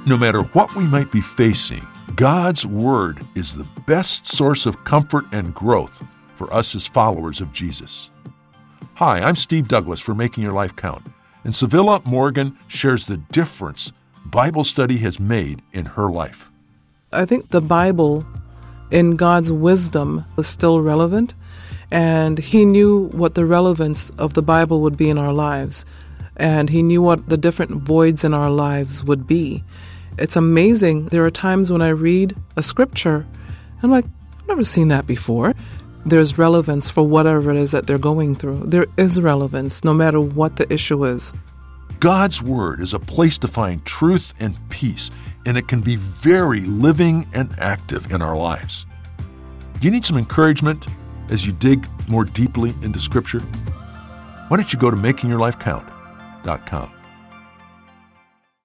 No matter what we might be facing, God's Word is the best source of comfort and growth for us as followers of Jesus. Hi, I'm Steve Douglas for Making Your Life Count, and Sevilla Morgan shares the difference Bible study has made in her life. I think the Bible, in God's wisdom, is still relevant, and He knew what the relevance of the Bible would be in our lives, and He knew what the different voids in our lives would be. It's amazing. There are times when I read a scripture, I'm like, I've never seen that before. There's relevance for whatever it is that they're going through. There is relevance, no matter what the issue is. God's Word is a place to find truth and peace, and it can be very living and active in our lives. Do you need some encouragement as you dig more deeply into Scripture? Why don't you go to makingyourlifecount.com.